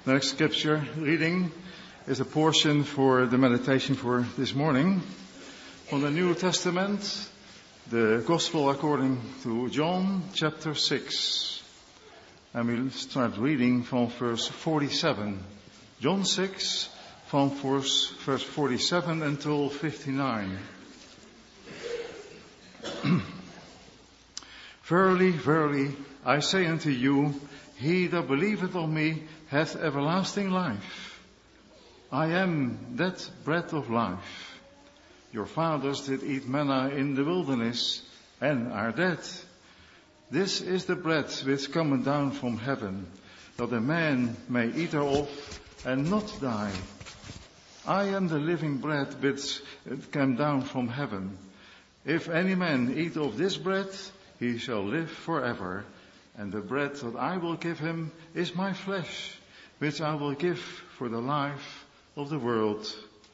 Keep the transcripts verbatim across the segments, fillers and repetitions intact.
Next scripture reading is a portion for the meditation for this morning from the New Testament, the Gospel according to John, chapter six. And we'll start reading from verse forty-seven. John six, from verse, verse forty-seven until fifty-nine. Verily, verily, I say unto you, he that believeth on me hath everlasting life. I am that bread of life. Your fathers did eat manna in the wilderness, and are dead. This is the bread which cometh down from heaven, that a man may eat thereof, and not die. I am the living bread which came down from heaven. If any man eat of this bread, he shall live forever. And the bread that I will give him is my flesh, which I will give for the life of the world.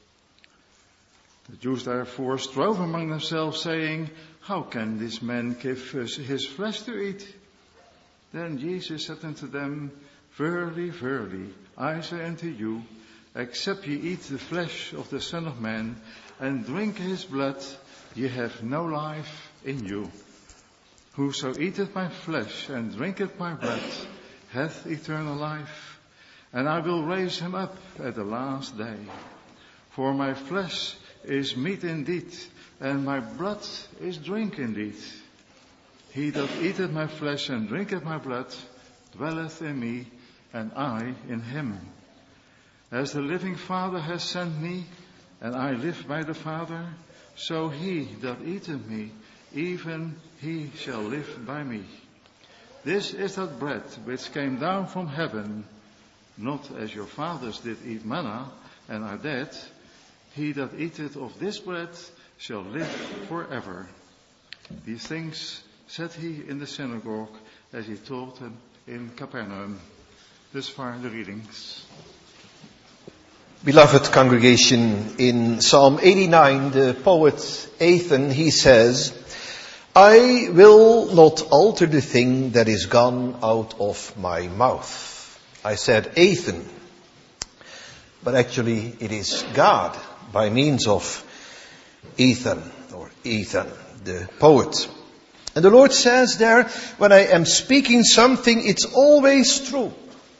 The Jews therefore strove among themselves, saying, How can this man give us his flesh to eat? Then Jesus said unto them, Verily, verily, I say unto you, except ye eat the flesh of the Son of Man, and drink his blood, ye have no life in you. Whoso eateth my flesh and drinketh my blood hath eternal life, and I will raise him up at the last day. For my flesh is meat indeed, and my blood is drink indeed. He that eateth my flesh and drinketh my blood dwelleth in me, and I in him. As the living Father has sent me, and I live by the Father, so he that eateth me, even he shall live by me. This is that bread which came down from heaven, not as your fathers did eat manna, and are dead. He that eateth of this bread shall live forever. These things said he in the synagogue, as he taught them in Capernaum. Thus far the readings. Beloved congregation, in Psalm eighty-nine, the poet Ethan, he says, I will not alter the thing that is gone out of my mouth. I said Ethan, but actually it is God by means of Ethan, or Ethan, the poet. And the Lord says there, when I am speaking something, it's always true.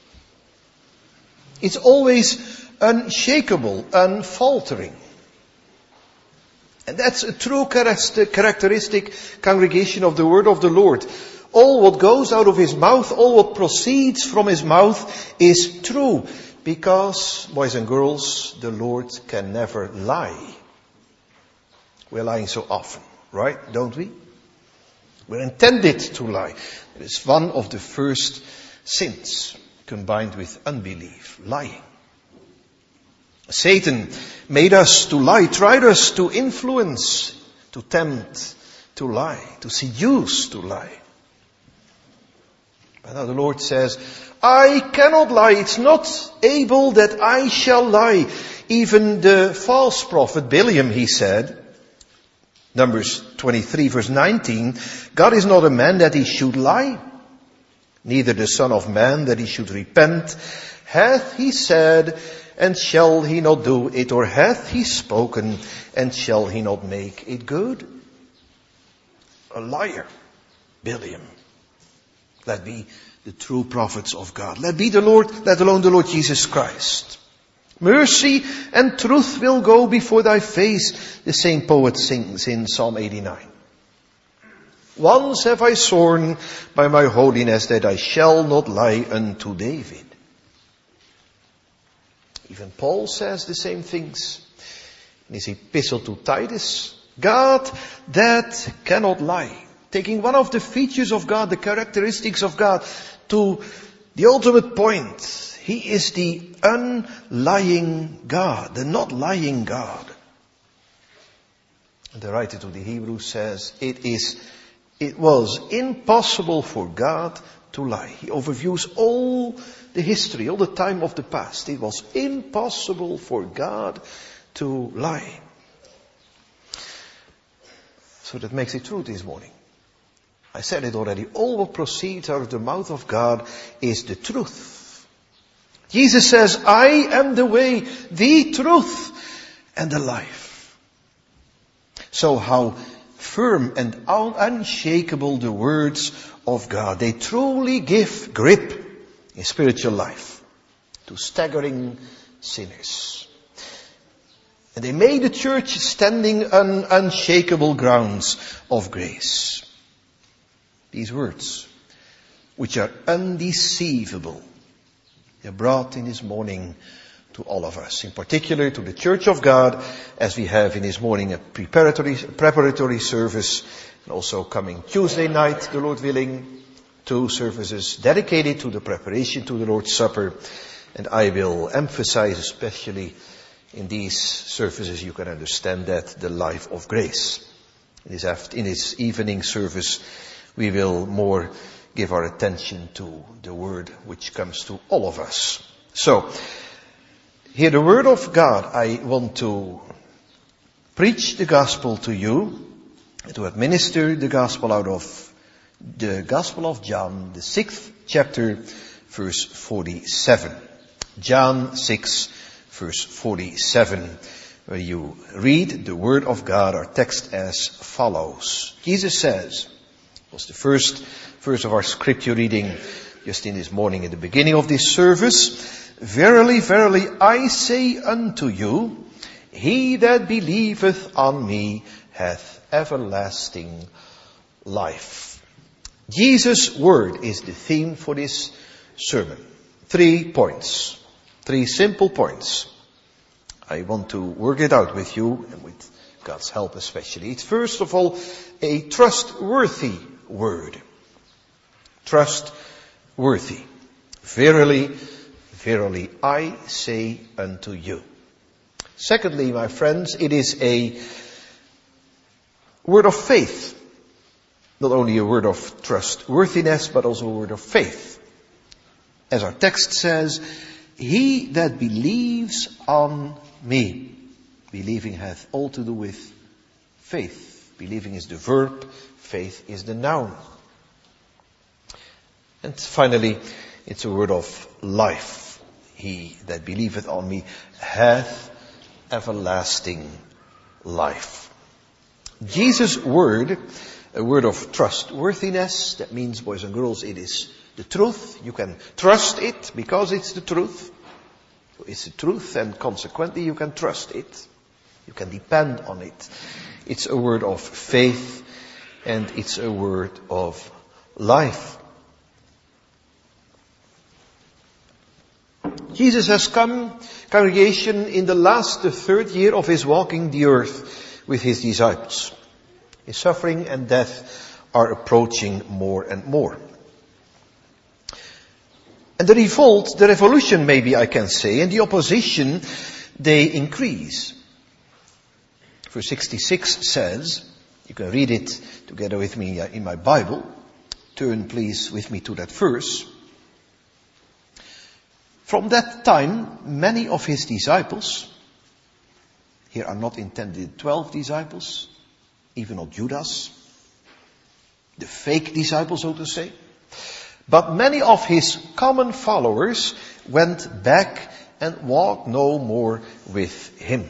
It's always unshakable, unfaltering. And that's a true characteristic, congregation, of the word of the Lord. All what goes out of his mouth, all what proceeds from his mouth is true. Because, boys and girls, the Lord can never lie. We're lying so often, right? Don't we? We're intended to lie. It is one of the first sins, combined with unbelief, lying. Satan made us to lie, tried us to influence, to tempt, to lie, to seduce to lie. But now the Lord says, I cannot lie. It's not able that I shall lie. Even the false prophet Balaam, he said, Numbers twenty-three verse nineteen, God is not a man that he should lie, neither the Son of Man that he should repent. Hath he said, and shall he not do it? Or hath he spoken, and shall he not make it good? A liar, Balaam. Let be the true prophets of God. Let be the Lord, let alone the Lord Jesus Christ. Mercy and truth will go before thy face, the same poet sings in Psalm eighty-nine. Once have I sworn by my holiness that I shall not lie unto David. Even Paul says the same things in his epistle to Titus. God that cannot lie. Taking one of the features of God, the characteristics of God, to the ultimate point. He is the unlying God, the not lying God. And the writer to the Hebrews says, it is, it was impossible for God to lie. He overviews all the history, all the time of the past. It was impossible for God to lie. So that makes it true this morning. I said it already. All what proceeds out of the mouth of God is the truth. Jesus says, I am the way, the truth, and the life. So how firm and un- unshakable the words of God. They truly give grip in spiritual life to staggering sinners. And they made the church standing on unshakable grounds of grace. These words, which are undeceivable, they're brought in this morning to all of us, in particular to the Church of God, as we have in this morning a preparatory, preparatory service, and also coming Tuesday night, the Lord willing, two services dedicated to the preparation to the Lord's Supper. And I will emphasize especially in these services, you can understand that, the life of grace. In this, after, in this evening service, we will more give our attention to the word which comes to all of us. So, here the word of God, I want to preach the gospel to you, to administer the gospel out of the Gospel of John, the sixth chapter, verse forty-seven. John six, verse forty-seven, where you read the word of God, our text as follows. Jesus says, was the first verse of our scripture reading just in this morning at the beginning of this service. Verily, verily, I say unto you, he that believeth on me hath everlasting life. Jesus' word is the theme for this sermon. Three points. Three simple points. I want to work it out with you, and with God's help especially. It's first of all a trustworthy word. Trustworthy. Verily, verily, I say unto you. Secondly, my friends, it is a word of faith. Not only a word of trustworthiness, but also a word of faith. As our text says, he that believes on me. Believing hath all to do with faith. Believing is the verb, faith is the noun. And finally, it's a word of life. He that believeth on me hath everlasting life. Jesus' word, a word of trustworthiness, that means, boys and girls, it is the truth. You can trust it because it's the truth. It's the truth, and consequently you can trust it. You can depend on it. It's a word of faith, and it's a word of life. Jesus has come, congregation, in the last, the third year of his walking the earth with his disciples. His suffering and death are approaching more and more. And the revolt, the revolution maybe I can say, and the opposition, they increase. Verse sixty-six says, you can read it together with me in my Bible. Turn please with me to that verse. From that time, many of his disciples, here are not intended twelve disciples, even not Judas, the fake disciples, so to say, but many of his common followers went back and walked no more with him.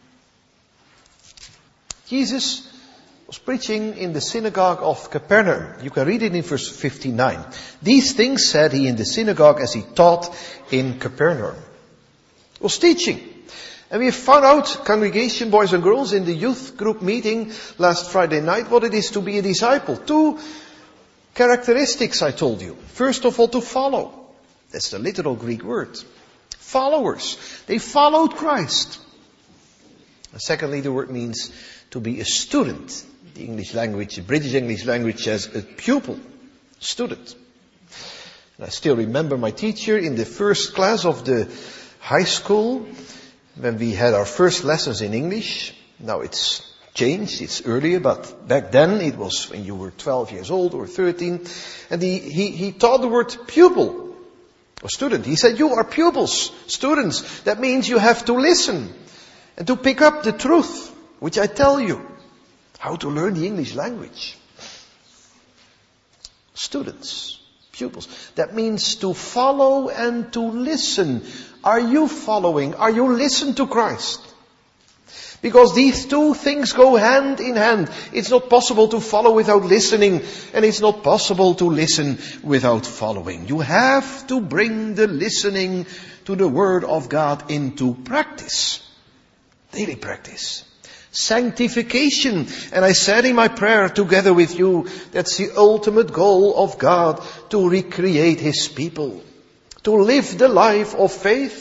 Jesus was preaching in the synagogue of Capernaum. You can read it in verse fifty-nine. These things said he in the synagogue as he taught in Capernaum. He was teaching. And we have found out, congregation, boys and girls, in the youth group meeting last Friday night, what it is to be a disciple. Two characteristics I told you. First of all, to follow. That's the literal Greek word. Followers. They followed Christ. And secondly, the word means to be a student. The English language, the British English language says a pupil, student. And I still remember my teacher in the first class of the high school, when we had our first lessons in English. Now it's changed, it's earlier, but back then it was when you were twelve years old or thirteen. And he, he, he taught the word pupil, or student. He said, you are pupils, students. That means you have to listen and to pick up the truth, which I tell you. How to learn the English language. Students, Pupils. That means to follow and to listen. Are you following? Are you listening to Christ? Because these two things go hand in hand. It's not possible to follow without listening, and it's not possible to listen without following. You have to bring the listening to the Word of God into practice. Daily practice. Sanctification. And I said in my prayer together with you, that's the ultimate goal of God, to recreate His people. To live the life of faith.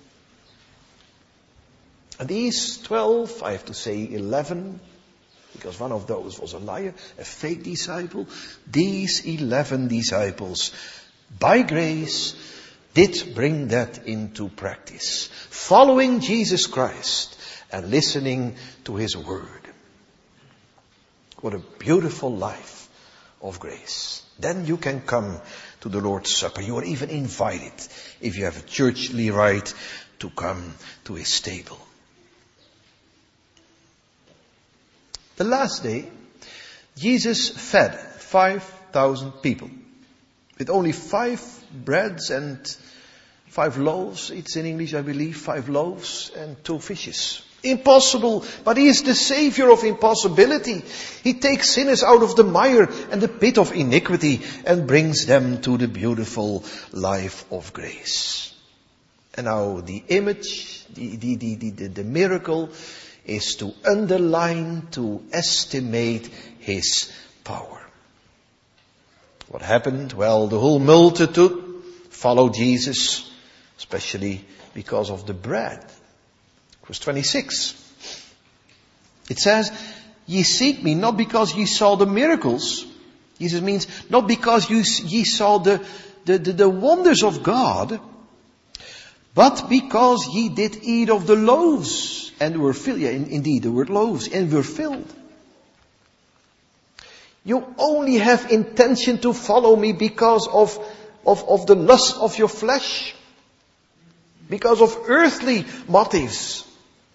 And these twelve, I have to say eleven, because one of those was a liar, a fake disciple. These eleven disciples, by grace, did bring that into practice. Following Jesus Christ and listening to His Word. What a beautiful life of grace. Then you can come to the Lord's Supper. You are even invited, if you have a churchly right, to come to His table. The last day, Jesus fed five thousand people with only five breads and five loaves. It's in English, I believe, five loaves and two fishes. Impossible, but He is the Savior of impossibility. He takes sinners out of the mire and the pit of iniquity and brings them to the beautiful life of grace. And now the image, the, the, the, the, the miracle is to underline, to estimate His power. What happened? Well, the whole multitude followed Jesus, especially because of the bread. Verse twenty-six. It says, ye seek me not because ye saw the miracles. Jesus means not because you, ye saw the, the, the, the wonders of God, but because ye did eat of the loaves and were filled. Yeah, in, indeed, the word loaves, and were filled. You only have intention to follow me because of, of, of the lust of your flesh. Because of earthly motives.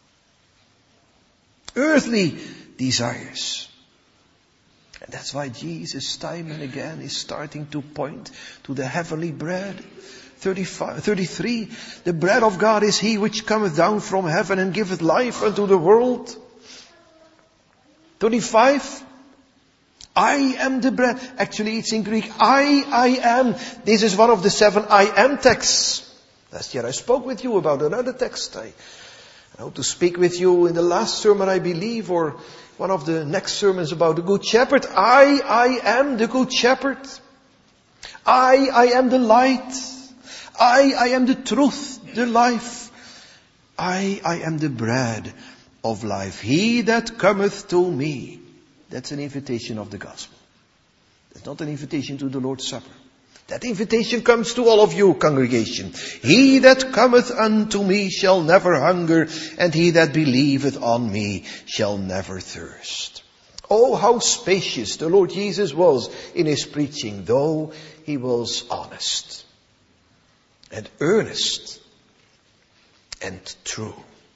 Earthly desires. And that's why Jesus time and again is starting to point to the heavenly bread. thirty-five, thirty-three, the bread of God is He which cometh down from heaven and giveth life unto the world. thirty-five, I am the bread. Actually, it's in Greek, I, I am. This is one of the seven I am texts. Last year I spoke with you about another text. I, I hope to speak with you in the last sermon, I believe, or one of the next sermons about the Good Shepherd. I, I am the Good Shepherd. I, I am the light. I, I am the truth, the life. I, I am the bread of life. He that cometh to me. That's an invitation of the gospel. That's not an invitation to the Lord's Supper. That invitation comes to all of you, congregation. He that cometh unto me shall never hunger, and he that believeth on me shall never thirst. Oh, how spacious the Lord Jesus was in His preaching, though He was honest and earnest and true.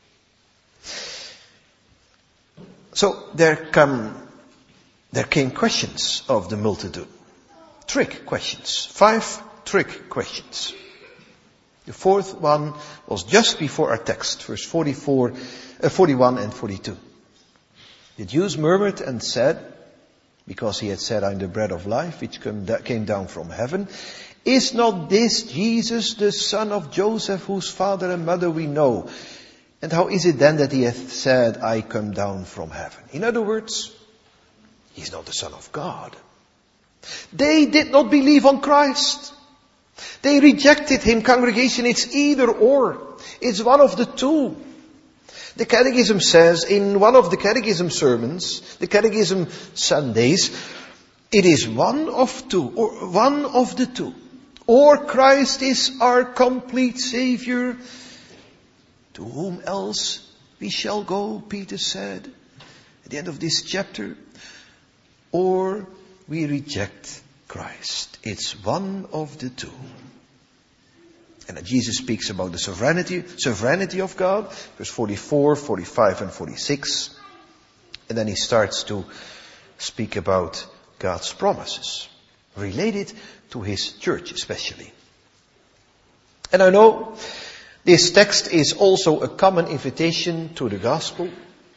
So there come, there came questions of the multitude. Trick questions. Five trick questions. The fourth one was just before our text, verse forty-four, uh, forty-one and forty-two. The Jews murmured and said, because He had said, I am the bread of life, which came down from heaven, is not this Jesus, the son of Joseph, whose father and mother we know? And how is it then that He hath said, I come down from heaven? In other words, He's not the Son of God. They did not believe on Christ. They rejected Him. Congregation, it's either or. It's one of the two. The Catechism says, in one of the Catechism sermons, the Catechism Sundays, it is one of two, or one of the two. Or Christ is our complete Savior. To whom else we shall go, Peter said, at the end of this chapter. Or we reject Christ. It's one of the two. And then Jesus speaks about the sovereignty, sovereignty of God, verse forty-four, forty-five and forty-six. And then He starts to speak about God's promises. related to his church especially. And I know this text is also a common invitation to the gospel.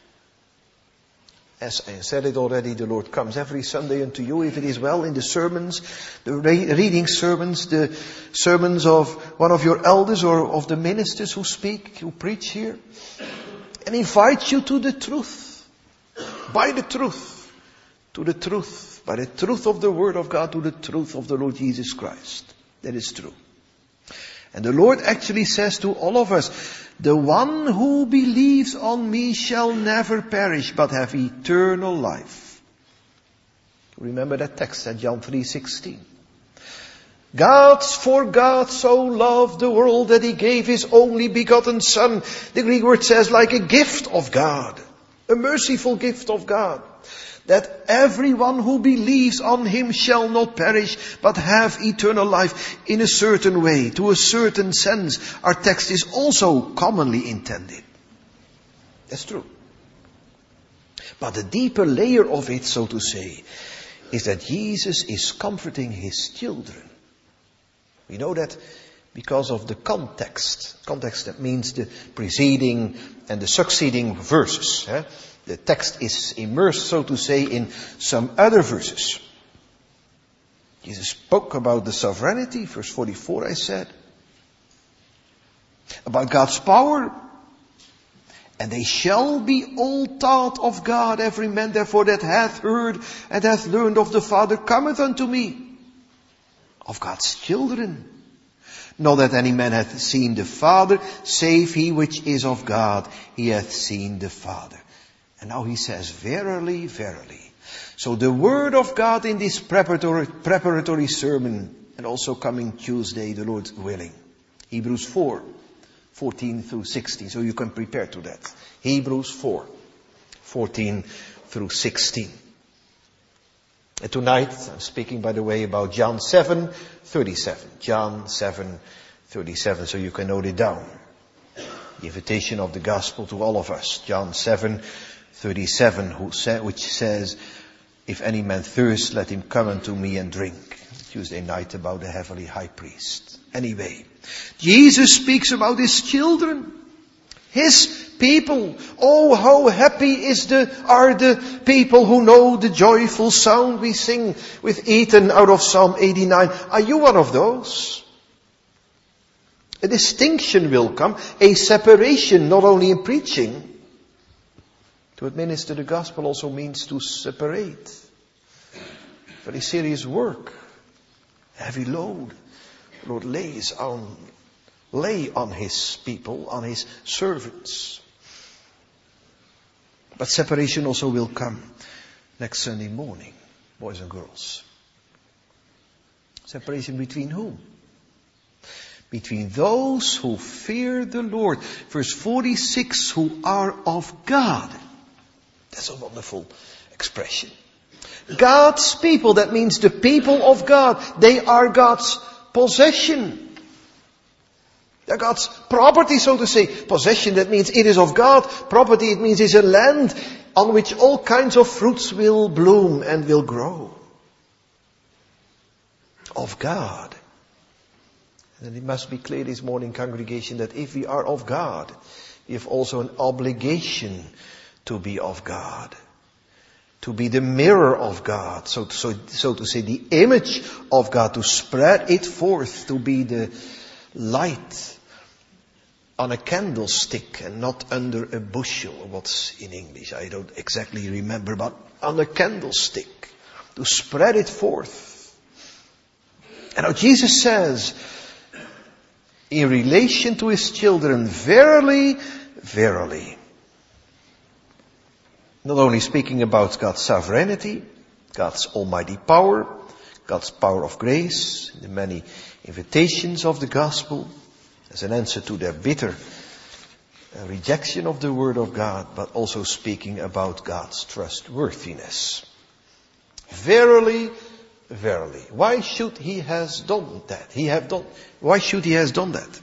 As I said it already, the Lord comes every Sunday unto you, if it is well, in the sermons, the re- reading sermons, the sermons of one of your elders or of the ministers who speak, who preach here, and invites you to the truth, by the truth, to the truth, by the truth of the Word of God, to the truth of the Lord Jesus Christ. That is true. And the Lord actually says to all of us, the one who believes on me shall never perish, but have eternal life. Remember that text at John three sixteen. God's for God so loved the world that he gave his only begotten Son. The Greek word says like a gift of God. A merciful gift of God. That everyone who believes on him shall not perish, but have eternal life in a certain way, to a certain sense. Our text is also commonly intended. That's true. But the deeper layer of it, so to say, is that Jesus is comforting his children. We know that because of the context. Context, that means the preceding and the succeeding verses. Eh? The text is immersed, so to say, in some other verses. Jesus spoke about the sovereignty, verse forty-four I said. About God's power. And they shall be all taught of God, every man therefore that hath heard and hath learned of the Father cometh unto me. Of God's children. Not that any man hath seen the Father, save he which is of God, he hath seen the Father. And now he says, verily, verily. So the word of God in this preparatory, preparatory sermon, and also coming Tuesday, the Lord willing. Hebrews four, fourteen through sixteen. So you can prepare to that. Hebrews four, fourteen through sixteen. And tonight, I'm speaking, by the way, about John seven, thirty-seven. John seven, thirty-seven, so you can note it down. The invitation of the gospel to all of us. John seven, thirty-seven, who sa- which says, if any man thirst, let him come unto me and drink. Tuesday night about the heavenly high priest. Anyway, Jesus speaks about his children. His people. Oh, how happy is the, are the people who know the joyful sound we sing with Ethan out of Psalm eighty-nine. Are you one of those? A distinction will come, a separation, not only in preaching. To administer the gospel also means to separate. Very serious work. Heavy load. The Lord lays on, lay on his people, on his servants. But separation also will come next Sunday morning, boys and girls. Separation between whom? Between those who fear the Lord. Verse forty-six, who are of God. That's a wonderful expression. God's people, that means the people of God. They are God's possession. They're God's property, so to say. Possession, that means it is of God. Property, it means it's a land on which all kinds of fruits will bloom and will grow. Of God. And it must be clear this morning, congregation, that if we are of God, we have also an obligation to be of God. To be the mirror of God. So, so, so to say, the image of God. To spread it forth. To be the light on a candlestick and not under a bushel. What's in English? I don't exactly remember. But on a candlestick. To spread it forth. And now Jesus says, in relation to his children, verily, verily. Not only speaking about God's sovereignty, God's almighty power, God's power of grace, the many invitations of the gospel, as an answer to their bitter rejection of the word of God, but also speaking about God's trustworthiness. Verily, verily. Why should he has done that? He have done, why should he has done that?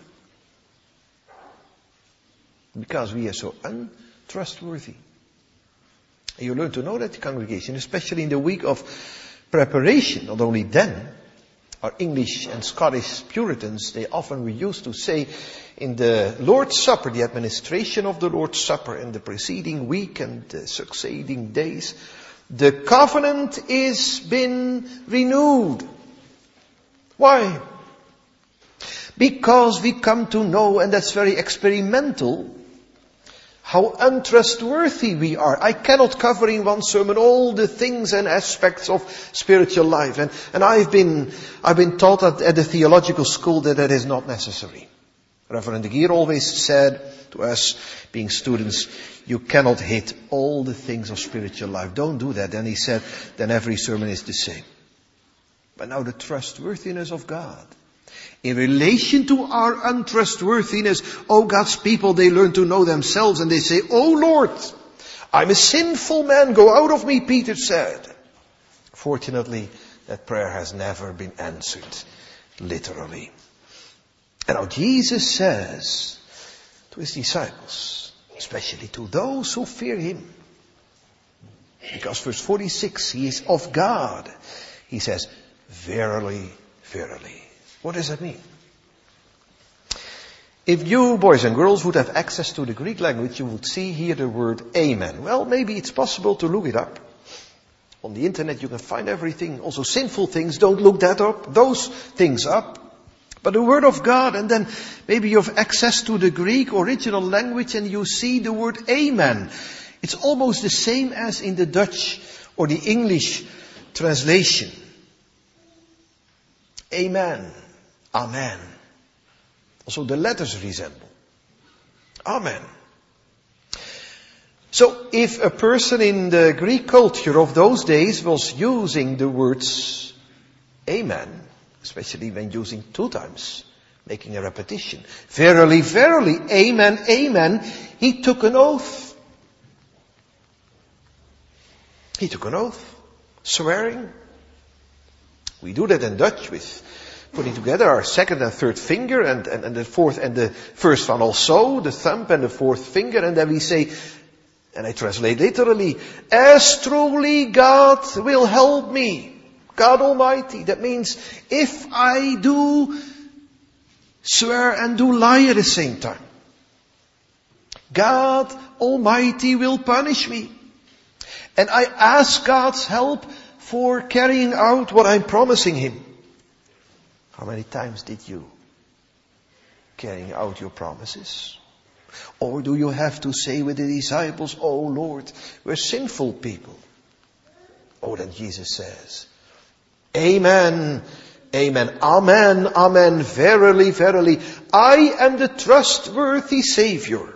Because we are so untrustworthy. And you learn to know that, congregation, especially in the week of preparation, not only then. Our English and Scottish Puritans, they often were used to say in the Lord's Supper, the administration of the Lord's Supper in the preceding week and the succeeding days, the covenant is been renewed. Why? Because we come to know, and that's very experimental, how untrustworthy we are. I cannot cover in one sermon all the things and aspects of spiritual life. And, and I've been, I've been taught at, at the theological school that that is not necessary. Reverend de Geer always said to us, being students, you cannot hit all the things of spiritual life. Don't do that. Then he said, then every sermon is the same. But now the trustworthiness of God. In relation to our untrustworthiness, oh, God's people, they learn to know themselves and they say, oh Lord, I'm a sinful man, go out of me, Peter said. Fortunately, that prayer has never been answered, literally. And now Jesus says to his disciples, especially to those who fear him, because verse forty-six, he is of God. He says, verily, verily. What does that mean? If you, boys and girls, would have access to the Greek language, you would see here the word amen. Well, maybe it's possible to look it up. On the internet you can find everything, also sinful things, don't look that up, those things up. But the word of God, and then maybe you have access to the Greek original language and you see the word amen. It's almost the same as in the Dutch or the English translation. Amen. Amen. Also the letters resemble. Amen. So if a person in the Greek culture of those days was using the words amen, especially when using two times, making a repetition, verily, verily, amen, amen, he took an oath. He took an oath, swearing. We do that in Dutch with putting together our second and third finger and, and, and the fourth and the first one also, the thumb and the fourth finger, and then we say, and I translate literally, as truly God will help me, God Almighty. That means if I do swear and do lie at the same time, God Almighty will punish me. And I ask God's help for carrying out what I'm promising Him. How many times did you carrying out your promises? Or do you have to say with the disciples, oh Lord, we're sinful people? Oh, then Jesus says, amen, amen, amen, amen, verily, verily, I am the trustworthy Savior.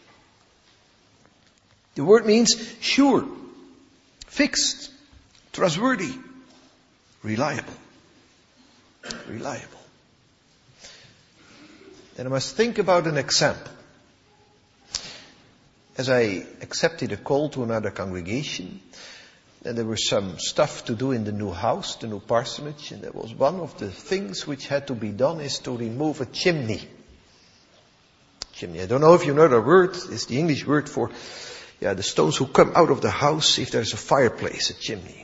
The word means sure, fixed, trustworthy, reliable. Reliable. Then I must think about an example. As I accepted a call to another congregation, and there was some stuff to do in the new house, the new parsonage, and that was one of the things which had to be done is to remove a chimney. Chimney. I don't know if you know the word, it's the English word for, yeah, the stones who come out of the house if there's a fireplace, a chimney.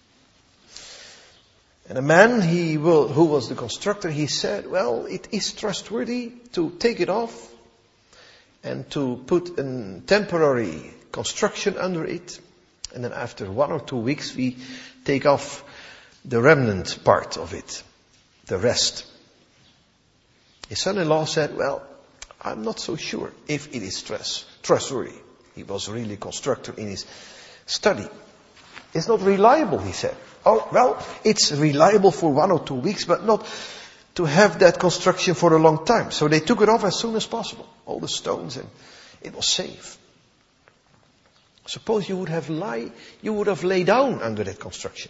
And a man, he will, who was the constructor, he said, well, it is trustworthy to take it off and to put a temporary construction under it. And then after one or two weeks, we take off the remnant part of it, the rest. His son-in-law said, well, I'm not so sure if it is trust, trustworthy. He was really a constructor in his study. It's not reliable, he said. Oh, well, it's reliable for one or two weeks, but not to have that construction for a long time. So they took it off as soon as possible, all the stones, and it was safe. Suppose you would have lie, you would have laid down under that construction.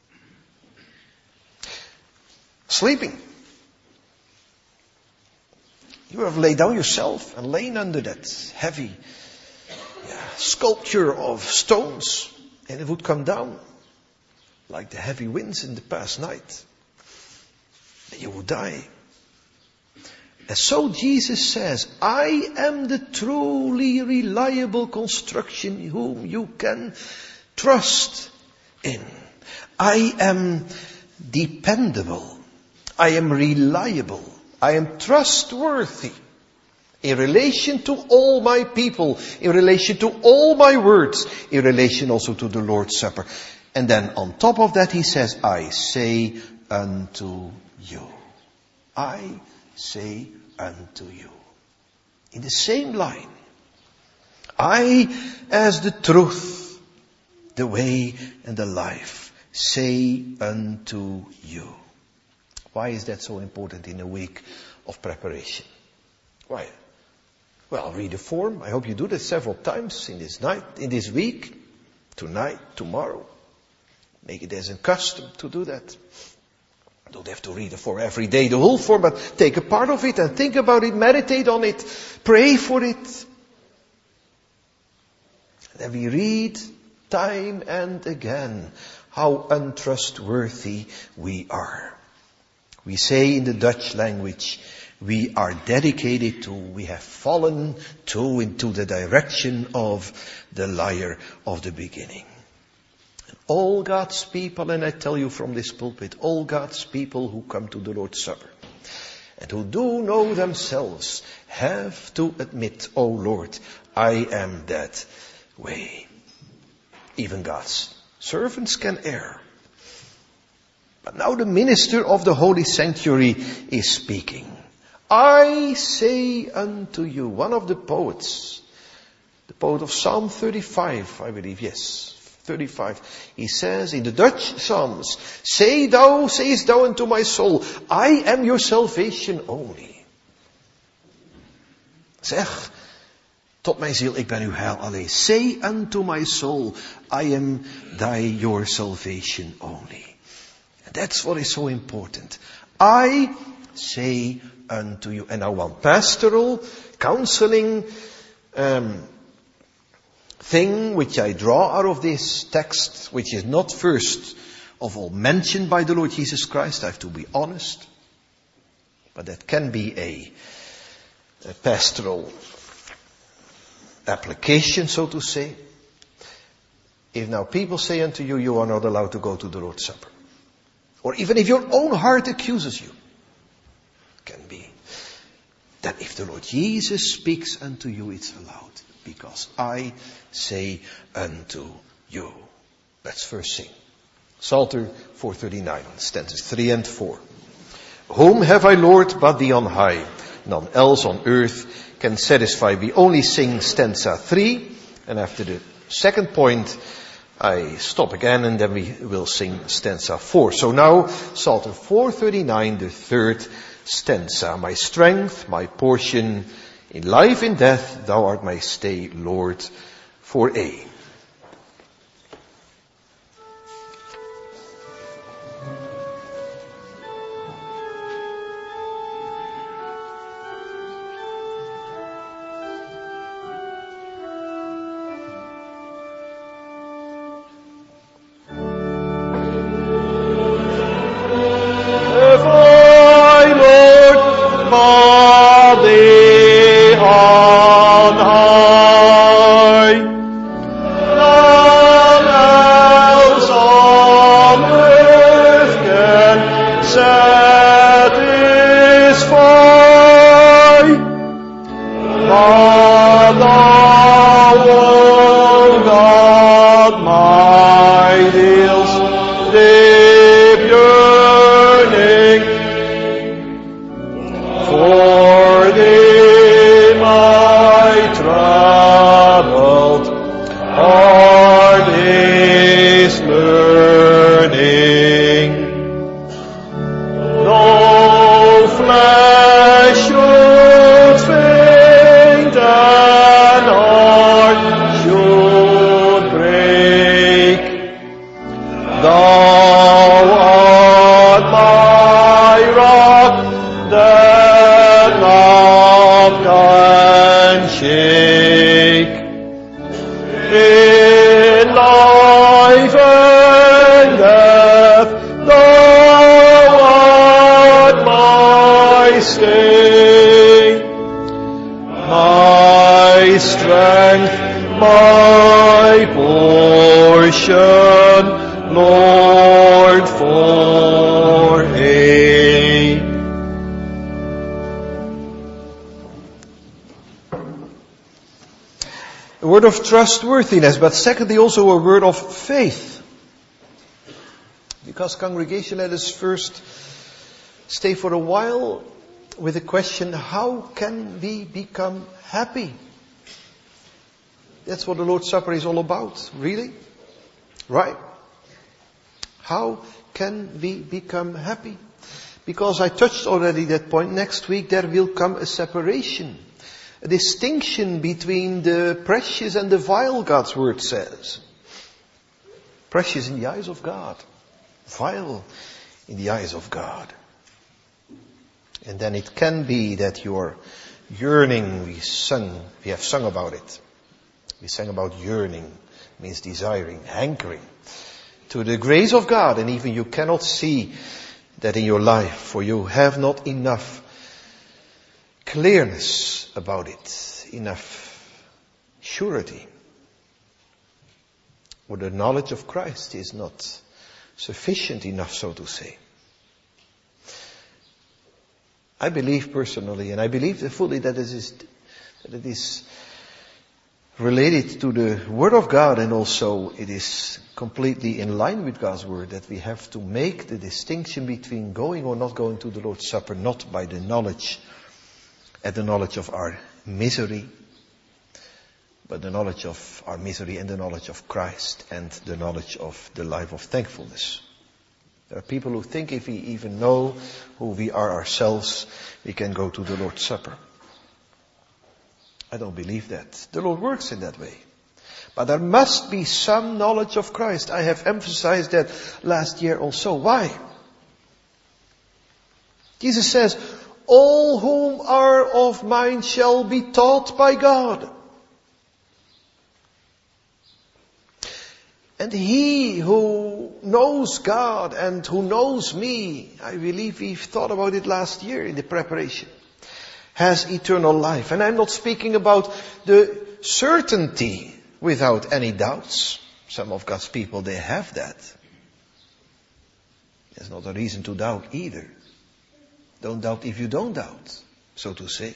Sleeping. You would have laid down yourself and lain under that heavy yeah, sculpture of stones, and it would come down. Like the heavy winds in the past night. And you will die. And so Jesus says, I am the truly reliable construction whom you can trust in. I am dependable. I am reliable. I am trustworthy. In relation to all my people, in relation to all my words, in relation also to the Lord's Supper. And then on top of that he says, I say unto you. I say unto you. In the same line. I, as the truth, the way and the life, say unto you. Why is that so important in a week of preparation? Why? Well, read the form. I hope you do that several times in this night, in this week, tonight, tomorrow. Make it as a custom to do that. Don't have to read the form every day, the whole form, but take a part of it and think about it, meditate on it, pray for it. And then we read time and again how untrustworthy we are. We say in the Dutch language, we are dedicated to, we have fallen to into the direction of the liar of the beginning. And all God's people, and I tell you from this pulpit, all God's people who come to the Lord's Supper and who do know themselves have to admit, oh Lord, I am that way. Even God's servants can err. But now the minister of the Holy Sanctuary is speaking. I say unto you, one of the poets, the poet of Psalm thirty-five, I believe, yes, thirty-five, he says in the Dutch Psalms, say thou, sayest thou unto my soul, I am your salvation only. Zeg, tot mijn ziel, ik ben uw heil alleen. Say unto my soul, I am thy, your salvation only. And that's what is so important. I say unto you. And now one pastoral, counseling um, thing which I draw out of this text, which is not first of all mentioned by the Lord Jesus Christ, I have to be honest, but that can be a, a pastoral application, so to say. If now people say unto you, you are not allowed to go to the Lord's Supper, or even if your own heart accuses you, can be that if the Lord Jesus speaks unto you, it's allowed, because I say unto you. Let's first sing. Psalter four thirty-nine, stanzas three and four. Whom have I, Lord, but thee on high? None else on earth can satisfy. We only sing stanza three, and after the second point, I stop again, and then we will sing stanza four. So now, Psalter four thirty-nine, the third stanza. My strength, my portion, in life, in death, thou art my stay, Lord, for aye. Lord, for aid. A word of trustworthiness, but secondly also a word of faith. Because congregation, let us first stay for a while with the question, how can we become happy? That's what the Lord's Supper is all about, really. Right? How can we become happy? Because I touched already that point. Next week there will come a separation. A distinction between the precious and the vile, God's word says. Precious in the eyes of God. Vile in the eyes of God. And then it can be that your yearning, we sung, we have sung about it. We sang about yearning, means desiring, hankering to the grace of God, and even you cannot see that in your life, for you have not enough clearness about it, enough surety. Or the knowledge of Christ is not sufficient enough, so to say. I believe personally, and I believe fully that it is, that it is related to the Word of God, and also it is completely in line with God's Word, that we have to make the distinction between going or not going to the Lord's Supper, not by the knowledge, at the knowledge of our misery, but the knowledge of our misery and the knowledge of Christ and the knowledge of the life of thankfulness. There are people who think if we even know who we are ourselves, we can go to the Lord's Supper. I don't believe that. The Lord works in that way. But there must be some knowledge of Christ. I have emphasized that last year also. Why? Jesus says, all whom are of mine shall be taught by God. And he who knows God and who knows me, I believe we've thought about it last year in the preparation, has eternal life. And I'm not speaking about the certainty without any doubts. Some of God's people, they have that. There's not a reason to doubt either. Don't doubt if you don't doubt, so to say.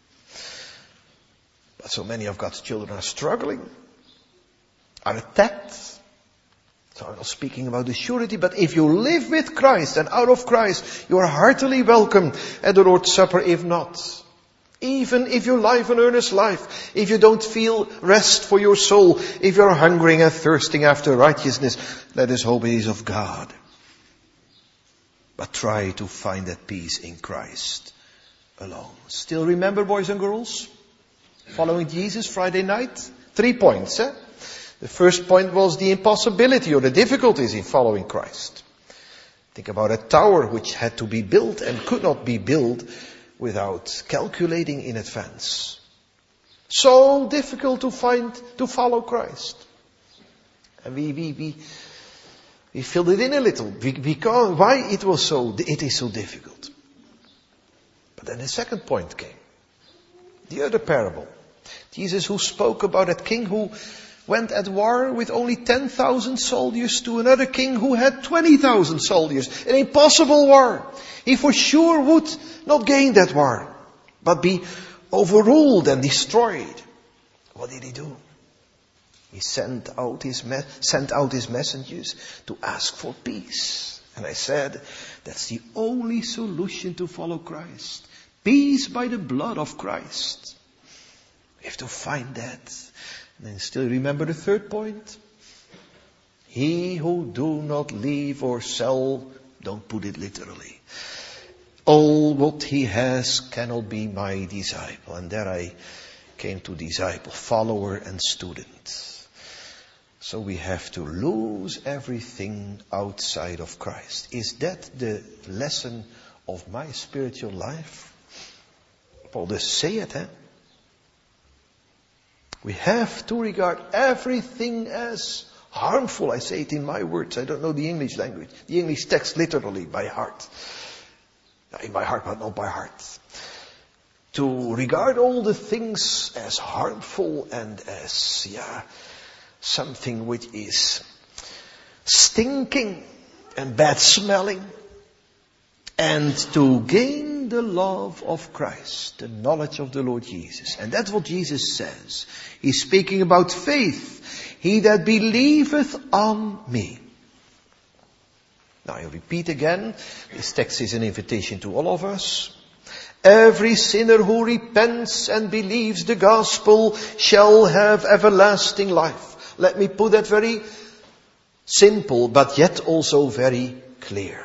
But so many of God's children are struggling, are attacked. So I'm not speaking about the surety, but if you live with Christ and out of Christ, you are heartily welcome at the Lord's Supper. If not, even if you live an earnest life, if you don't feel rest for your soul, if you're hungering and thirsting after righteousness, let us hope it is of God. But try to find that peace in Christ alone. Still remember, boys and girls, following Jesus Friday night? Three points, eh? The first point was the impossibility or the difficulties in following Christ. Think about a tower which had to be built and could not be built without calculating in advance. So difficult to find, to follow Christ. And we, we, we, we filled it in a little. Because, why it was so, it is so difficult. But then the second point came. The other parable. Jesus who spoke about that king who went at war with only ten thousand soldiers to another king who had twenty thousand soldiers. An impossible war. He for sure would not gain that war, but be overruled and destroyed. What did he do? He sent out his me- sent out his messengers to ask for peace. And I said, that's the only solution to follow Christ. Peace by the blood of Christ. We have to find that. And then still remember the third point. He who do not leave or sell, don't put it literally, all what he has cannot be my disciple. And there I came to disciple, follower and student. So we have to lose everything outside of Christ. Is that the lesson of my spiritual life? Paul does say it, eh? We have to regard everything as harmful. I say it in my words. I don't know the English language. The English text literally by heart. In my heart, but not by heart. To regard all the things as harmful and as, yeah, something which is stinking and bad smelling, and to gain the love of Christ, the knowledge of the Lord Jesus. And that's what Jesus says. He's speaking about faith. He that believeth on me. Now I repeat again, this text is an invitation to all of us. Every sinner who repents and believes the gospel shall have everlasting life. Let me put that very simple, but yet also very clear.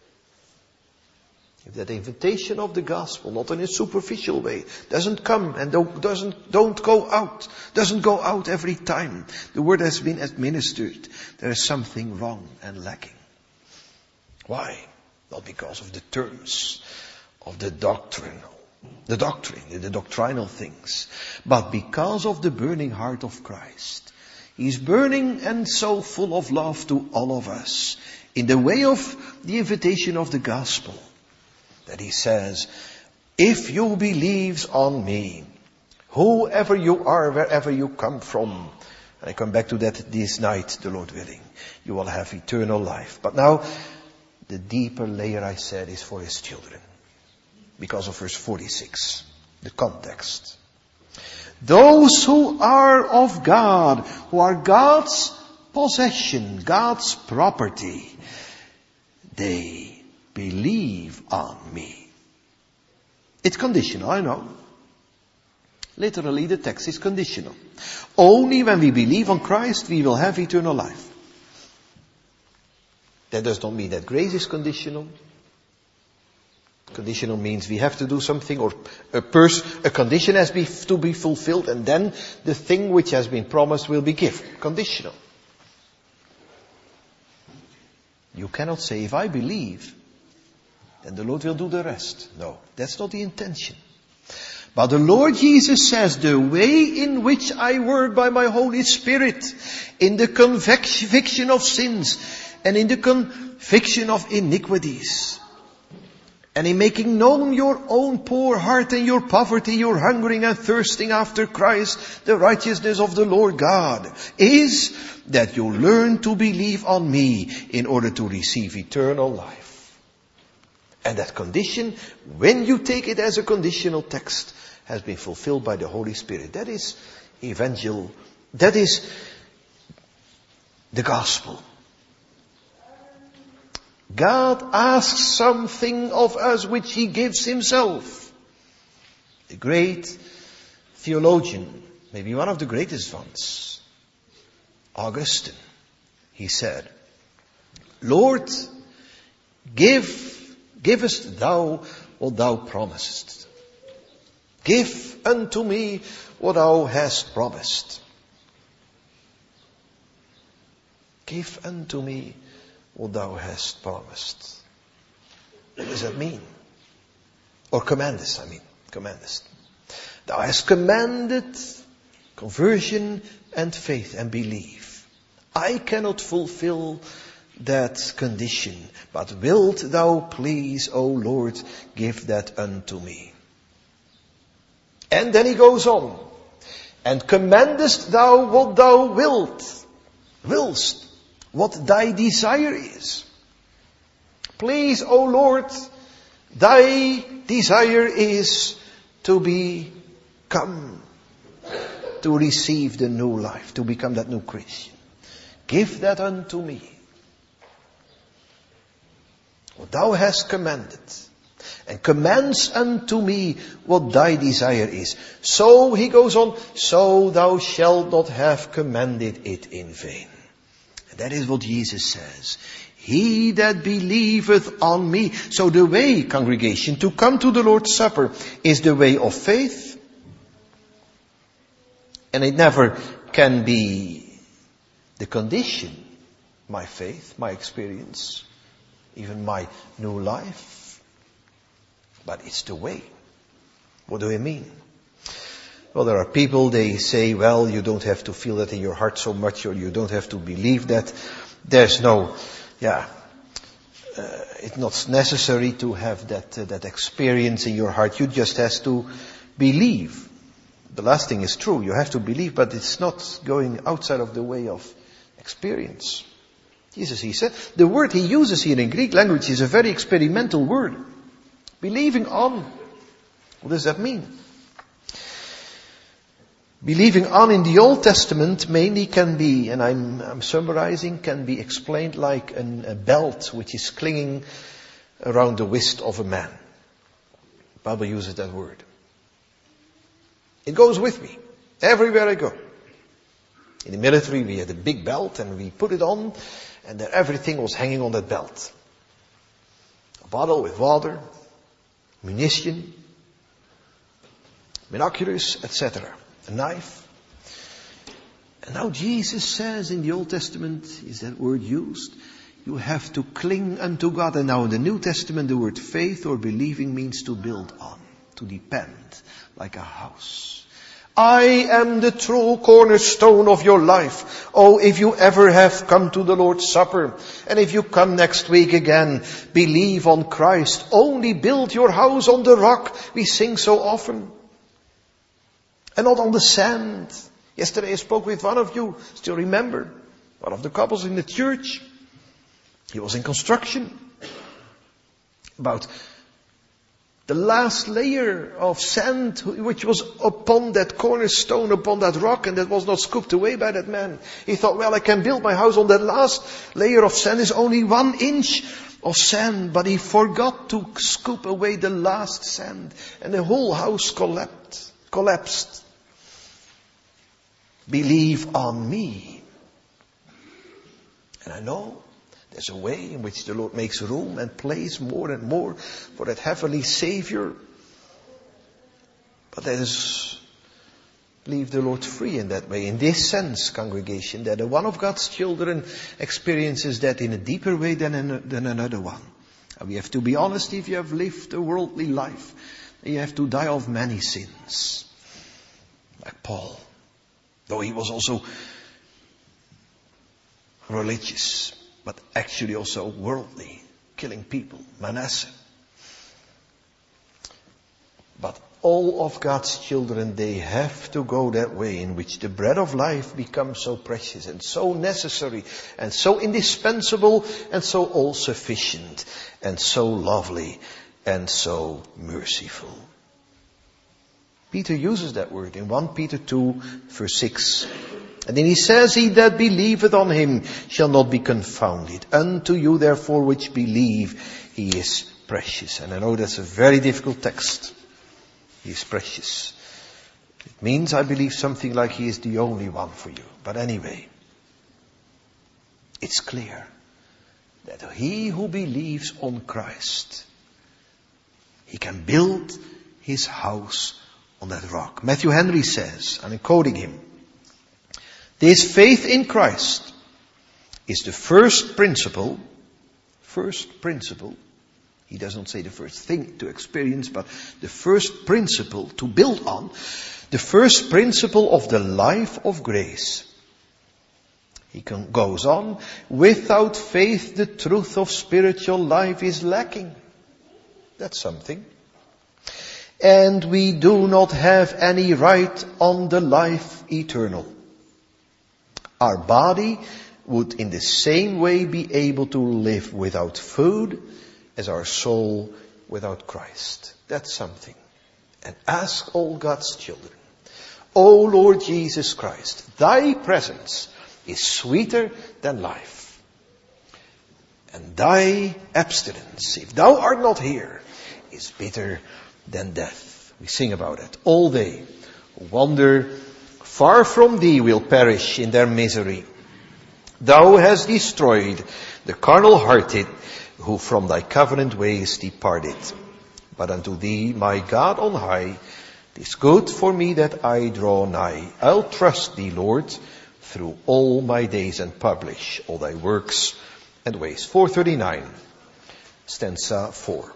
If that invitation of the gospel, not in a superficial way, doesn't come and don't, doesn't, don't go out, doesn't go out every time the word has been administered, there is something wrong and lacking. Why? Not because of the terms of the doctrine, the doctrine, the doctrinal things, but because of the burning heart of Christ. He's burning and so full of love to all of us in the way of the invitation of the gospel. That he says, if you believe on me, whoever you are, wherever you come from, and I come back to that this night, the Lord willing, you will have eternal life. But now, the deeper layer I said is for his children. Because of verse forty-six, the context. Those who are of God, who are God's possession, God's property, they believe on me. It's conditional, I know. Literally, the text is conditional. Only when we believe on Christ, we will have eternal life. That does not mean that grace is conditional. Conditional means we have to do something, or a pers- a condition has be, to be fulfilled, and then the thing which has been promised will be given. Conditional. You cannot say, if I believe, then the Lord will do the rest. No, that's not the intention. But the Lord Jesus says, the way in which I work by my Holy Spirit, in the conviction of sins, and in the conviction of iniquities, and in making known your own poor heart and your poverty, your hungering and thirsting after Christ, the righteousness of the Lord God, is that you learn to believe on me in order to receive eternal life. And that condition, when you take it as a conditional text, has been fulfilled by the Holy Spirit. That is evangel. That is the gospel. God asks something of us which he gives himself. The great theologian, maybe one of the greatest ones, Augustine, he said, Lord, give, givest thou what thou promisest. Give unto me what thou hast promised. Give unto me what thou hast promised. What does that mean? Or commandest, I mean. Commandest. Thou hast commanded conversion and faith and belief. I cannot fulfill that condition, but wilt thou please, O Lord, give that unto me. And then he goes on. And commandest thou what thou wilt, willst, what thy desire is. Please, O Lord, thy desire is to become, to receive the new life, to become that new Christian. Give that unto me. What thou hast commanded. And commands unto me what thy desire is. So, he goes on, so thou shalt not have commanded it in vain. And that is what Jesus says. He that believeth on me. So the way, congregation, to come to the Lord's Supper is the way of faith. And it never can be the condition, my faith, my experience, even my new life. But it's the way. What do I mean? Well, there are people, they say, well, you don't have to feel that in your heart so much, or you don't have to believe that. There's no, yeah, uh, it's not necessary to have that, uh, that experience in your heart. You just have to believe. The last thing is true. You have to believe, but it's not going outside of the way of experience. Jesus, he said. The word he uses here in Greek language is a very experimental word. Believing on. What does that mean? Believing on in the Old Testament mainly can be, and I'm, I'm summarizing, can be explained like an, a belt which is clinging around the waist of a man. The Bible uses that word. It goes with me everywhere I go. In the military we had a big belt and we put it on and then everything was hanging on that belt. A bottle with water, munition, binoculars, et cetera. A knife. And now Jesus says in the Old Testament, is that word used? You have to cling unto God. And now in the New Testament, the word faith or believing means to build on, to depend, like a house. I am the true cornerstone of your life. Oh, if you ever have come to the Lord's Supper, and if you come next week again, believe on Christ. Only build your house on the rock. We sing so often. And not on the sand. Yesterday I spoke with one of you, still remember, one of the couples in the church. He was in construction. About the last layer of sand which was upon that cornerstone, upon that rock, and that was not scooped away by that man. He thought, well, I can build my house on that last layer of sand. It's only one inch of sand, but he forgot to scoop away the last sand, and the whole house collapsed. Collapsed. Believe on me. And I know there's a way in which the Lord makes room and place more and more for that heavenly Savior. But let us leave the Lord free in that way. In this sense, congregation, that one of God's children experiences that in a deeper way than, an, than another one. And we have to be honest, if you have lived a worldly life, you have to die of many sins. Like Paul. Though he was also religious, but actually also worldly, killing people, Manasseh. But all of God's children, they have to go that way in which the bread of life becomes so precious and so necessary and so indispensable and so all-sufficient and so lovely and so merciful. Peter uses that word in First Peter two, verse six. And then he says, he that believeth on him shall not be confounded. Unto you therefore which believe, he is precious. And I know that's a very difficult text. He is precious. It means, I believe, something like he is the only one for you. But anyway, it's clear that he who believes on Christ, he can build his house on that rock. Matthew Henry says, and I'm quoting him, this faith in Christ is the first principle, first principle, he doesn't say the first thing to experience, but the first principle to build on, the first principle of the life of grace. He can, goes on, without faith the truth of spiritual life is lacking. That's something. And we do not have any right on the life eternal. Our body would in the same way be able to live without food as our soul without Christ. That's something. And ask all God's children, O Lord Jesus Christ, thy presence is sweeter than life. And thy abstinence, if thou art not here, is bitter than death. We sing about it. All they who wander far from thee will perish in their misery. Thou hast destroyed the carnal-hearted who from thy covenant ways departed. But unto thee, my God on high, it is good for me that I draw nigh. I'll trust thee, Lord, through all my days and publish all thy works and ways. four thirty-nine, stanza four.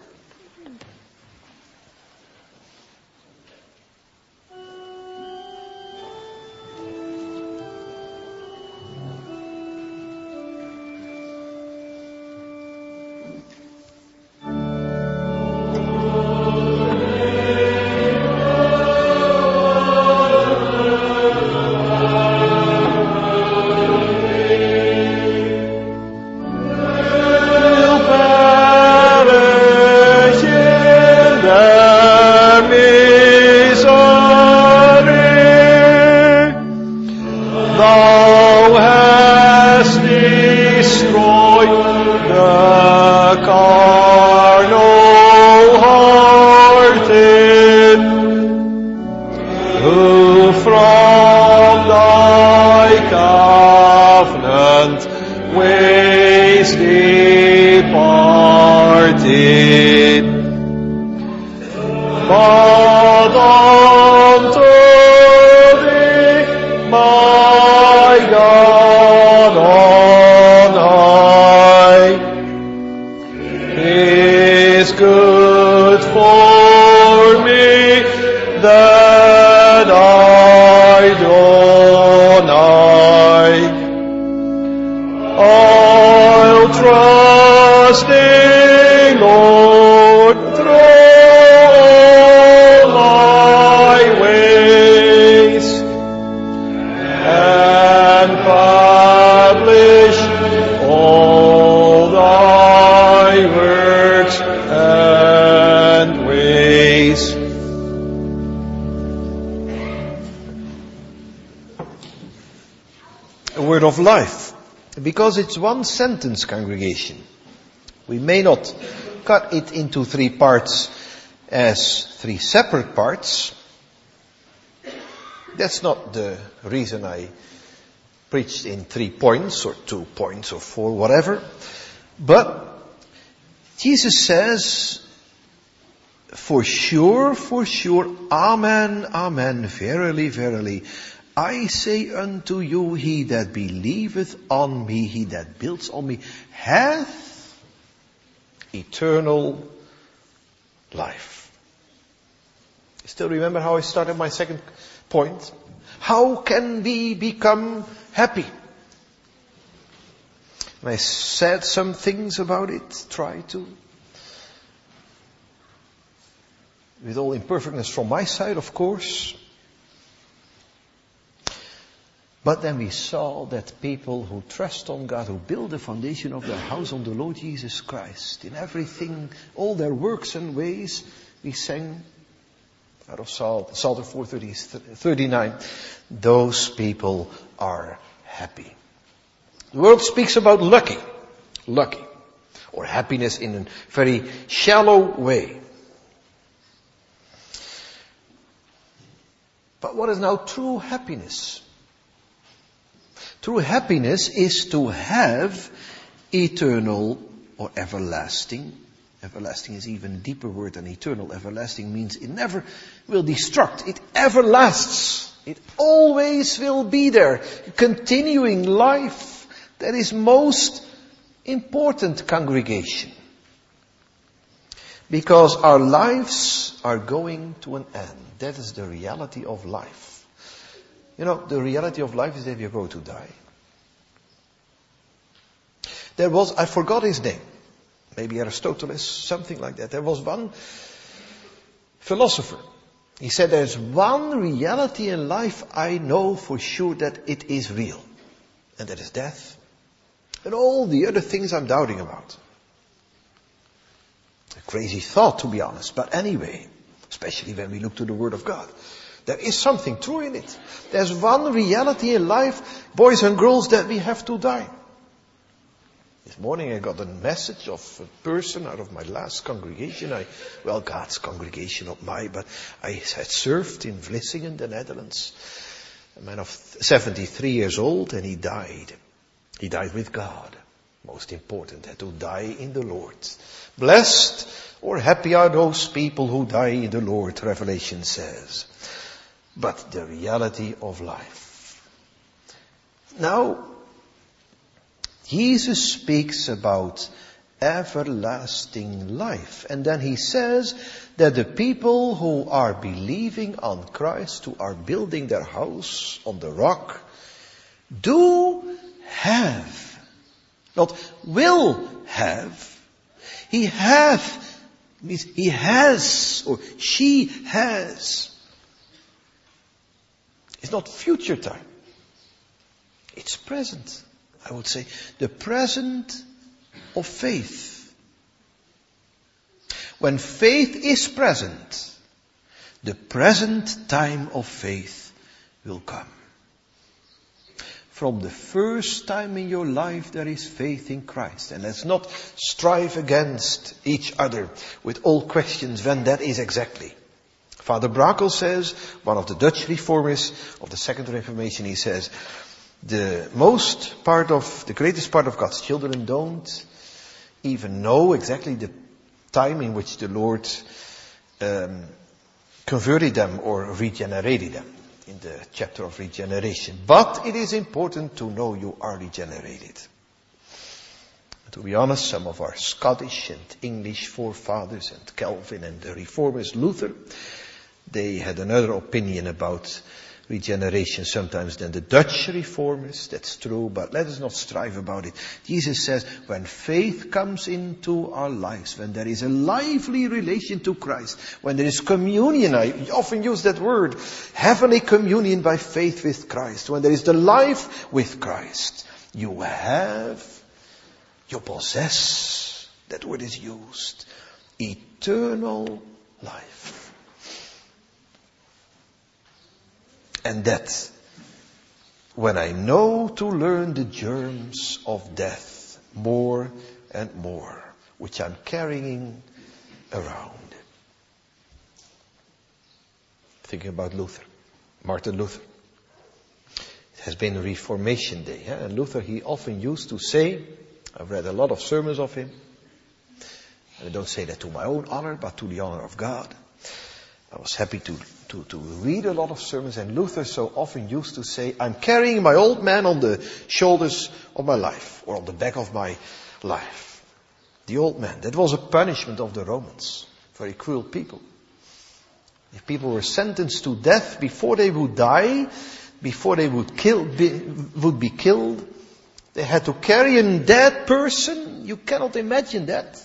thou hast destroyed the carnal-hearted, who from thy covenant ways departed. But unto thee, my God on high, is good for me that I deny. I'll trust thee, Lord, through my ways, and publish all thy works and ways. A word of life, because it's one sentence, congregation. We may not cut it into three parts as three separate parts. That's not the reason I preached in three points or two points or four, whatever. But Jesus says, for sure, for sure, amen, amen, verily, verily, I say unto you, he that believeth on me, he that builds on me, hath eternal life. Still remember how I started my second point? How can we become happy? And I said some things about it, try to. With all imperfectness from my side, of course. But then we saw that people who trust on God, who build the foundation of their house on the Lord Jesus Christ, in everything, all their works and ways, we sang out of Psalm, Psalm four thirty-nine, those people are happy. The world speaks about lucky, lucky, or happiness in a very shallow way. But what is now true happiness? True happiness is to have eternal or everlasting. Everlasting is even a deeper word than eternal. Everlasting means it never will destruct. It everlasts. It always will be there. Continuing life. That is most important, congregation. Because our lives are going to an end. That is the reality of life. You know, the reality of life is that we are going to die. There was, I forgot his name. Maybe Aristotle, something like that. There was one philosopher. He said there's one reality in life I know for sure that it is real. And that is death. And all the other things I'm doubting about. A crazy thought, to be honest. But anyway, especially when we look to the Word of God. There is something true in it. There's one reality in life, boys and girls, that we have to die. This morning I got a message of a person out of my last congregation. I, well, God's congregation, not mine, but I had served in Vlissingen, the Netherlands. A man of seventy-three years old, and he died. He died with God. Most important, had to die in the Lord. Blessed or happy are those people who die in the Lord, Revelation says. But the reality of life. Now, Jesus speaks about everlasting life. And then he says that the people who are believing on Christ, who are building their house on the rock, do have, not will have, he hath, means he has, or she has. It's not future time. It's present. I would say the present of faith. When faith is present, the present time of faith will come. from the first time in your life there is faith in Christ. And let's not strive against each other with all questions when that is exactly. Father Brakel says, one of the Dutch reformers of the Second Reformation, he says, the most part of, the greatest part of God's children don't even know exactly the time in which the Lord um, converted them or regenerated them. In the chapter of regeneration. But it is important to know you are regenerated. To be honest, some of our Scottish and English forefathers and Calvin and the reformers, Luther, they had another opinion about regeneration sometimes than the Dutch reformers. That's true, but let us not strive about it. Jesus says, when faith comes into our lives, when there is a lively relation to Christ, when there is communion, I often use that word, heavenly communion by faith with Christ, when there is the life with Christ, you have, you possess, that word is used, eternal life. And that, when I know to learn the germs of death more and more, which I'm carrying around. Thinking about Luther, Martin Luther. It has been a Reformation Day, eh? And Luther, he often used to say, I've read a lot of sermons of him, and I don't say that to my own honor, but to the honor of God. I was happy to, to, to read a lot of sermons, and Luther so often used to say, I'm carrying my old man on the shoulders of my life, or on the back of my life. The old man. That was a punishment of the Romans. Very cruel people. If people were sentenced to death before they would die, before they would kill, be, would be killed, they had to carry a dead person. You cannot imagine that.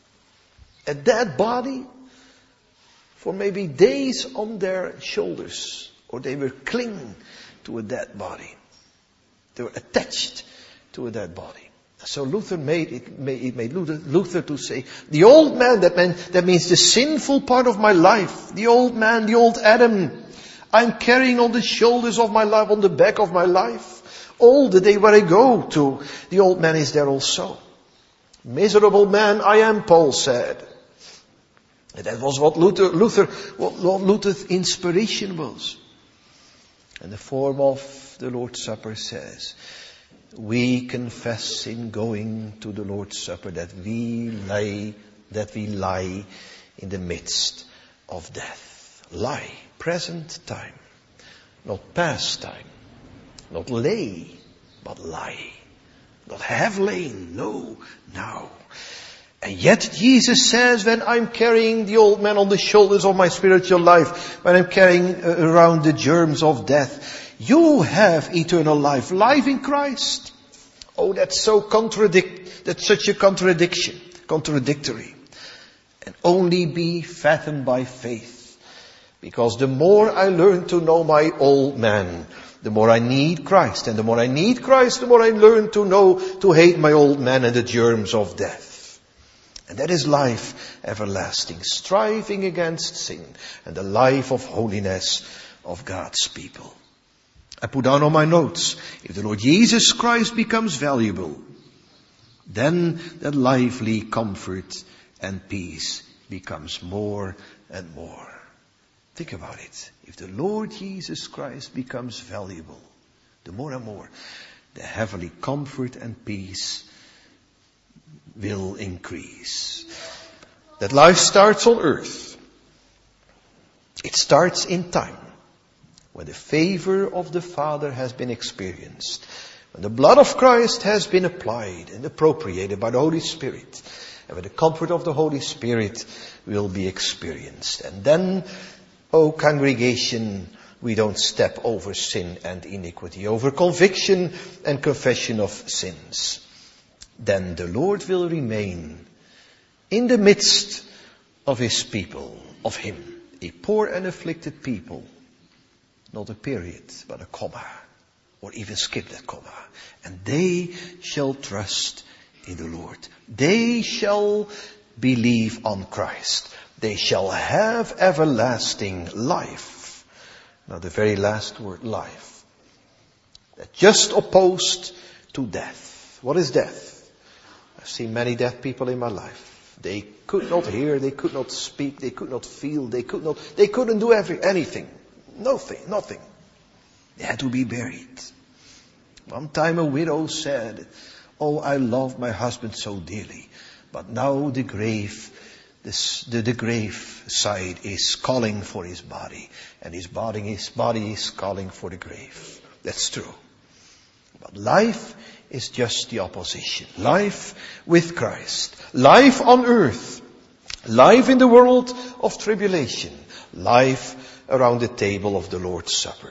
A dead body. For maybe days on their shoulders, or they were clinging to a dead body. They were attached to a dead body. So Luther made it made, it made Luther, Luther to say, the old man, that meant that means the sinful part of my life, the old man, the old Adam, I'm carrying on the shoulders of my life, on the back of my life. All the day where I go to, the old man is there also. Miserable man I am, Paul said. And that was what Luther, Luther, what Luther's inspiration was. And the form of the Lord's Supper says, we confess in going to the Lord's Supper that we lie, that we lie in the midst of death. Lie, present time, not past time, not lay, but lie, not have lain, no, now. And yet Jesus says, when I'm carrying the old man on the shoulders of my spiritual life, when I'm carrying around the germs of death, you have eternal life, life in Christ. Oh, that's so contradict, that's such a contradiction, contradictory. And only be fathomed by faith. Because the more I learn to know my old man, the more I need Christ. And the more I need Christ, the more I learn to know, to hate my old man and the germs of death. And that is life everlasting, striving against sin and the life of holiness of God's people. I put down on my notes, if the Lord Jesus Christ becomes valuable, then that lively comfort and peace becomes more and more. Think about it. If the Lord Jesus Christ becomes valuable, the more and more, the heavenly comfort and peace will increase. That life starts on earth. It starts in time, when the favor of the Father has been experienced, when the blood of Christ has been applied and appropriated by the Holy Spirit, and when the comfort of the Holy Spirit will be experienced. And then, oh congregation, we don't step over sin and iniquity, over conviction and confession of sins. Then the Lord will remain in the midst of His people, of Him, a poor and afflicted people. Not a period, but a comma, or even skip that comma. And they shall trust in the Lord. They shall believe on Christ. They shall have everlasting life. Now the very last word, life. They're just opposed to death. What is death? I've seen many dead people in my life. They could not hear, they could not speak, they could not feel, they could not, they couldn't do every, anything. Nothing, nothing. They had to be buried. One time a widow said, "Oh, I love my husband so dearly, but now the grave, this, the, the grave side is calling for his body, and his body, his body is calling for the grave." That's true. But life is just the opposition. Life with Christ. Life on earth. Life in the world of tribulation. Life around the table of the Lord's Supper.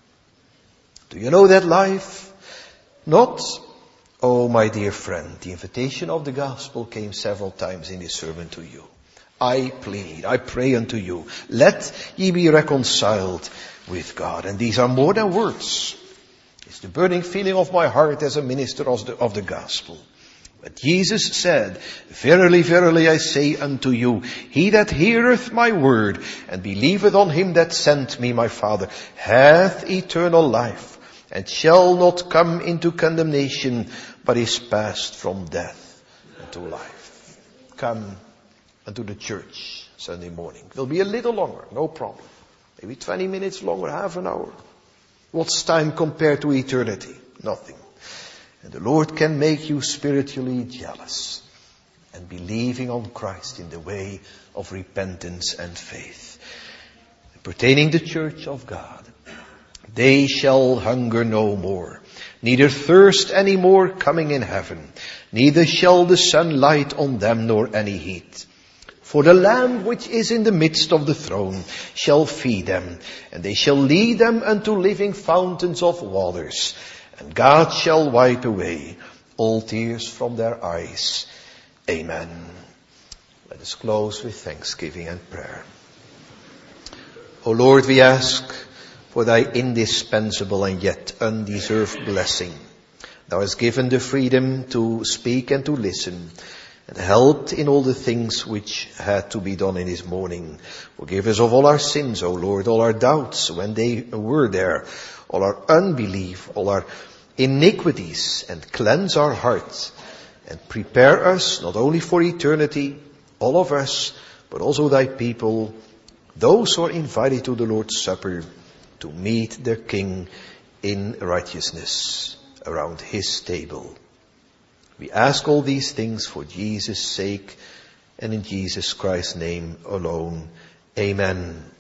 Do you know that life? Not, oh my dear friend, the invitation of the gospel came several times in this sermon to you. I plead, I pray unto you, let ye be reconciled with God. And these are more than words. It's the burning feeling of my heart as a minister of the, of the gospel. But Jesus said, "Verily, verily, I say unto you, he that heareth my word and believeth on him that sent me, my Father, hath eternal life, and shall not come into condemnation, but is passed from death into life." Come unto the church Sunday morning. It will be a little longer, no problem. Maybe twenty minutes longer, half an hour. What's time compared to eternity? Nothing. And the Lord can make you spiritually jealous and believing on Christ in the way of repentance and faith. Pertaining the church of God, they shall hunger no more, neither thirst any more coming in heaven, neither shall the sun light on them nor any heat. For the Lamb which is in the midst of the throne shall feed them, and they shall lead them unto living fountains of waters, and God shall wipe away all tears from their eyes. Amen. Let us close with thanksgiving and prayer. O Lord, we ask for thy indispensable and yet undeserved blessing. Thou hast given the freedom to speak and to listen, and helped in all the things which had to be done in this morning. Forgive us of all our sins, O Lord, all our doubts when they were there, all our unbelief, all our iniquities, and cleanse our hearts, and prepare us not only for eternity, all of us, but also thy people, those who are invited to the Lord's Supper, to meet their King in righteousness around his table. We ask all these things for Jesus' sake and in Jesus Christ's name alone. Amen.